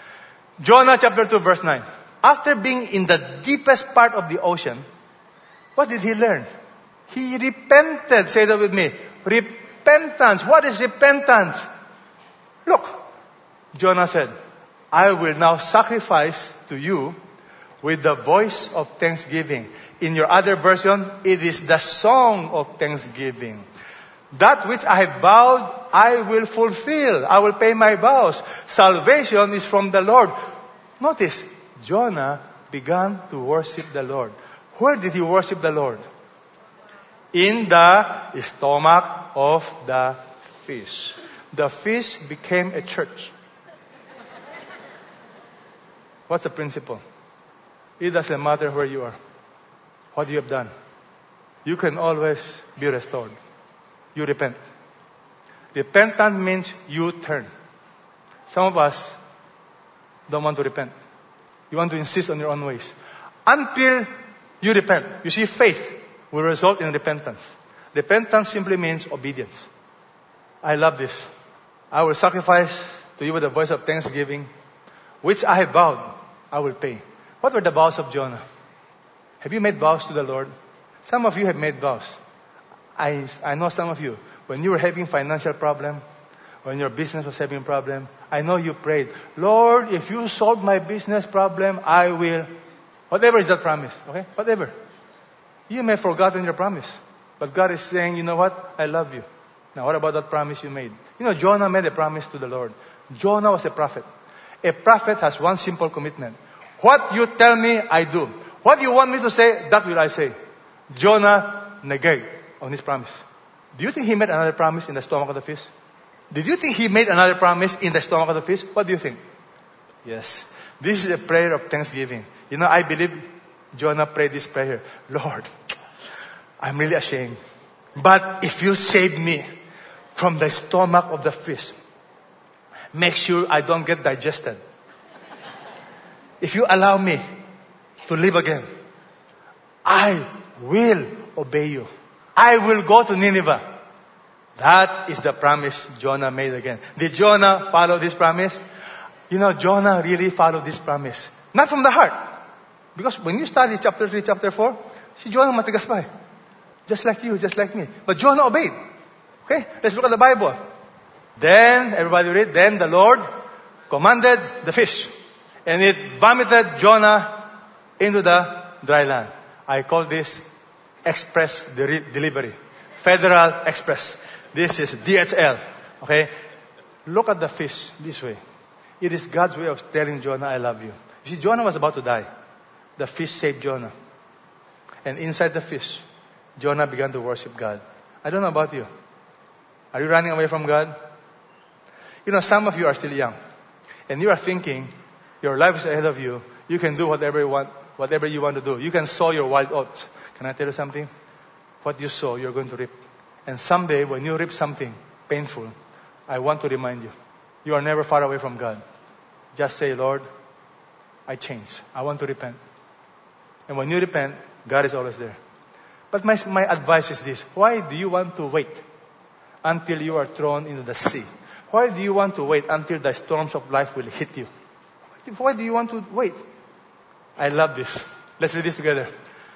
Jonah chapter 2 verse 9. After being in the deepest part of the ocean, What did he learn? He repented. Say that with me. Repentance. What is repentance? Look, Jonah said, I will now sacrifice to you with the voice of thanksgiving. In your other version, it is the song of thanksgiving. That which I have vowed, I will fulfill. I will pay my vows. Salvation is from the Lord. Notice, Jonah began to worship the Lord. Where did he worship the Lord? In the stomach of the fish. The fish became a church. What's the principle? It doesn't matter where you are, what you have done. You can always be restored. You repent. Repentance means you turn. Some of us don't want to repent. You want to insist on your own ways. Until you repent. You see, faith will result in repentance. Repentance simply means obedience. I love this. I will sacrifice to you with a voice of thanksgiving, which I have vowed, I will pay. What were the vows of Jonah? Have you made vows to the Lord? Some of you have made vows. I know some of you, when you were having financial problem, when your business was having problem, I know you prayed, Lord, if you solve my business problem, I will. Whatever is that promise, okay? Whatever. You may have forgotten your promise. But God is saying, you know what? I love you. Now, what about that promise you made? You know, Jonah made a promise to the Lord. Jonah was a prophet. A prophet has one simple commitment. What you tell me, I do. What you want me to say, that will I say. Jonah negated on his promise. Do you think he made another promise in the stomach of the fish? Did you think he made another promise in the stomach of the fish? What do you think? Yes. This is a prayer of thanksgiving. You know, I believe Jonah prayed this prayer. Lord, I'm really ashamed. But if you save me from the stomach of the fish, make sure I don't get digested. If you allow me to live again, I will obey you. I will go to Nineveh. That is the promise Jonah made again. Did Jonah follow this promise? You know, Jonah really followed this promise. Not from the heart. Because when you study chapter 3, chapter 4, si Jonah matigas pa eh. Just like you, just like me. But Jonah obeyed. Okay? Let's look at the Bible. Then, everybody read, then the Lord commanded the fish. And it vomited Jonah into the dry land. I call this express delivery. Federal Express. This is DHL. Okay? Look at the fish this way. It is God's way of telling Jonah, I love you. You see, Jonah was about to die. The fish saved Jonah. And inside the fish, Jonah began to worship God. I don't know about you. Are you running away from God? You know, some of you are still young. And you are thinking, your life is ahead of you. You can do whatever you want to do. You can sow your wild oats. Can I tell you something? What you sow, you're going to reap. And someday, when you reap something painful, I want to remind you, you are never far away from God. Just say, Lord, I change. I want to repent. And when you repent, God is always there. But my advice is this. Why do you want to wait until you are thrown into the sea? Why do you want to wait until the storms of life will hit you? Why do you want to wait? I love this. Let's read this together.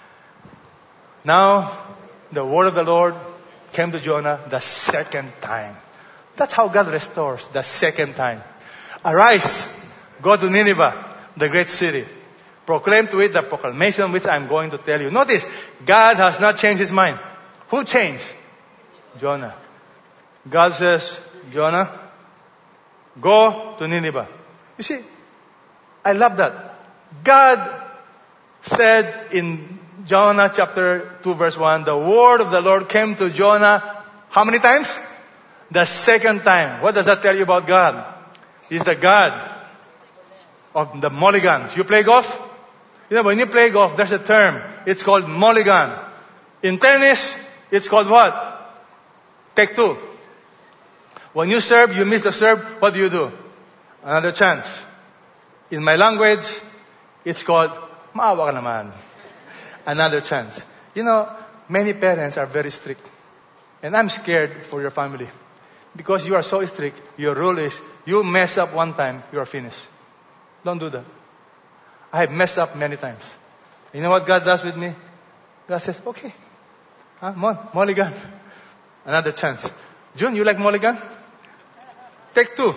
Now, the word of the Lord came to Jonah the second time. That's how God restores the second time. Arise, go to Nineveh, the great city. Proclaim to it the proclamation which I'm going to tell you. Notice, God has not changed his mind. Who changed? Jonah. God says, Jonah, go to Nineveh. You see, I love that. God said in Jonah chapter 2 verse 1, the word of the Lord came to Jonah how many times? The second time. What does that tell you about God? He's the God of the mulligans. You play golf? You know, when you play golf, there's a term. It's called mulligan. In tennis, it's called what? Take two. When you serve, you miss the serve, what do? Another chance. In my language, it's called maawa ka naman. Another chance. You know, many parents are very strict. And I'm scared for your family. Because you are so strict, your rule is, you mess up one time, you are finished. Don't do that. I have messed up many times. You know what God does with me? God says, okay. Mulligan. Another chance. June, you like mulligan? Take 2.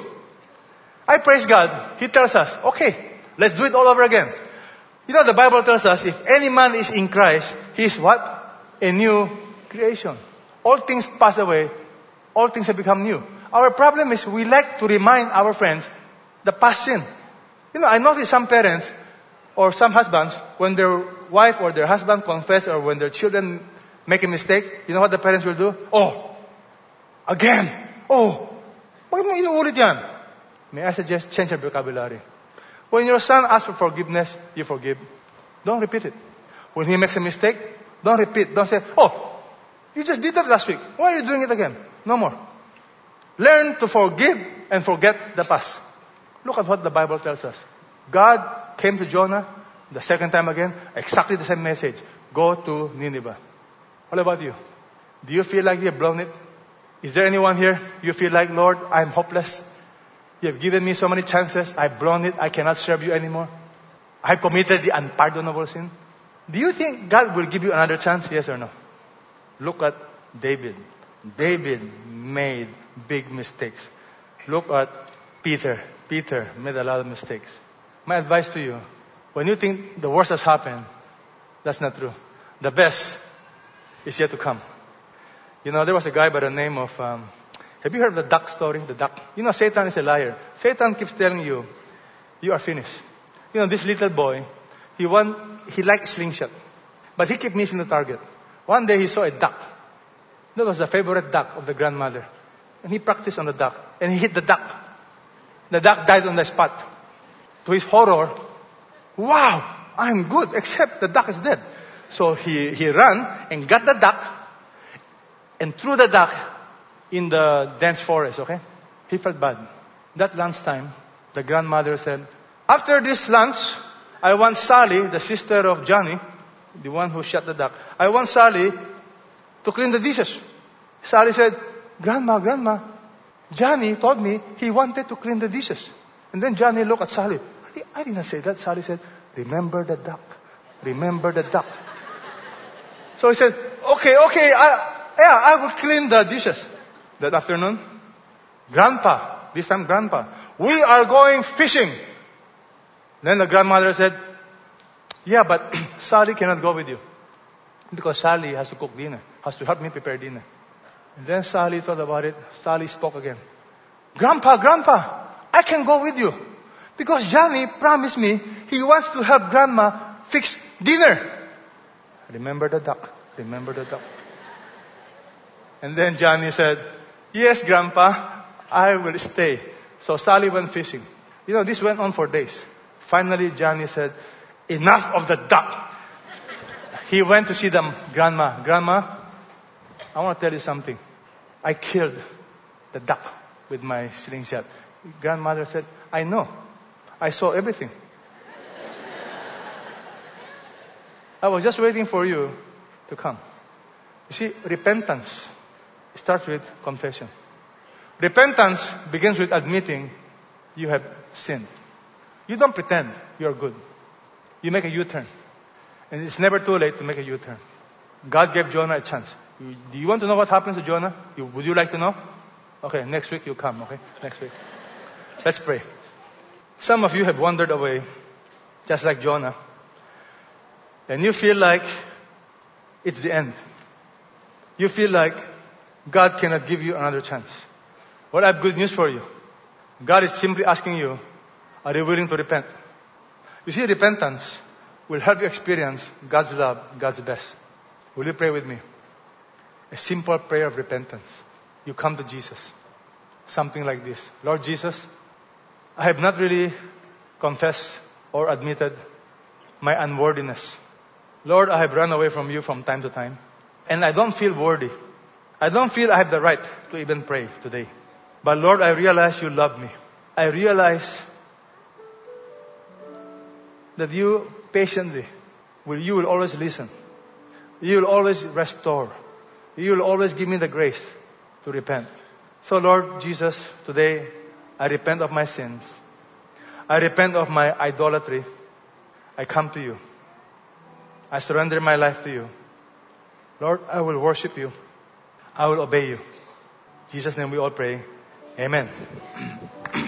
I praise God. He tells us, okay, let's do it all over again. You know, the Bible tells us, if any man is in Christ, he is what? A new creation. All things pass away. All things have become new. Our problem is we like to remind our friends the past sin. You know, I notice some parents or some husbands, when their wife or their husband confess or when their children make a mistake, you know what the parents will do? Oh, again. Oh, bakit mo inuulit yan? May I suggest change your vocabulary. When your son asks for forgiveness, you forgive. Don't repeat it. When he makes a mistake, don't repeat. Don't say, oh, you just did that last week. Why are you doing it again? No more. Learn to forgive and forget the past. Look at what the Bible tells us. God came to Jonah the second time again, exactly the same message. Go to Nineveh. What about you? Do you feel like you have blown it? Is there anyone here, you feel like, Lord, I'm hopeless? You have given me so many chances. I've blown it. I cannot serve you anymore. I've committed the unpardonable sin. Do you think God will give you another chance? Yes or no? Look at David. David made big mistakes. Look at Peter. Peter made a lot of mistakes. My advice to you, when you think the worst has happened, that's not true. The best is yet to come. You know, there was a guy by the name of, have you heard of the duck story? The duck. You know, Satan is a liar. Satan keeps telling you, you are finished. You know, this little boy, he liked slingshot. But he kept missing the target. One day he saw a duck. That was the favorite duck of the grandmother. And he practiced on the duck. And he hit the duck. The duck died on the spot. To his horror, wow, I'm good, except the duck is dead. So he ran and got the duck and threw the duck in the dense forest, okay? He felt bad. That lunchtime, the grandmother said, after this lunch, I want Sally, the sister of Johnny, the one who shot the duck, I want Sally to clean the dishes. Sally said, Grandma, Johnny told me he wanted to clean the dishes. And then Johnny looked at Sally. I didn't say that. Sally said, remember the duck. Remember the duck. So he said, okay, I will clean the dishes. That afternoon, Grandpa, this time Grandpa, we are going fishing. Then the grandmother said, yeah, but Sally cannot go with you. Because Sally has to cook dinner, has to help me prepare dinner. And then Sally thought about it. Sally spoke again. Grandpa, I can go with you. Because Johnny promised me he wants to help Grandma fix dinner. Remember the duck. And then Johnny said, yes, Grandpa, I will stay. So Sally went fishing. You know, this went on for days. Finally, Johnny said, enough of the duck. He went to see them. Grandma, I want to tell you something. I killed the duck with my slingshot. Grandmother said, I know. I saw everything. I was just waiting for you to come. You see, repentance starts with confession. Repentance begins with admitting you have sinned. You don't pretend you're good. You make a U-turn. And it's never too late to make a U-turn. God gave Jonah a chance. Do you want to know what happens to Jonah? Would you like to know? Okay, next week you come, okay? Next week. Let's pray. Some of you have wandered away, just like Jonah. And you feel like it's the end. You feel like God cannot give you another chance. Well, I have good news for you. God is simply asking you, are you willing to repent? You see, repentance will help you experience God's love, God's best. Will you pray with me? A simple prayer of repentance. You come to Jesus. Something like this. Lord Jesus, I have not really confessed or admitted my unworthiness. Lord, I have run away from you from time to time. And I don't feel worthy. I don't feel I have the right to even pray today. But Lord, I realize you love me. I realize that you patiently, you will always listen. You will always restore. You will always give me the grace to repent. So Lord Jesus, today I repent of my sins. I repent of my idolatry. I come to you. I surrender my life to you. Lord, I will worship you. I will obey you. In Jesus' name we all pray. Amen.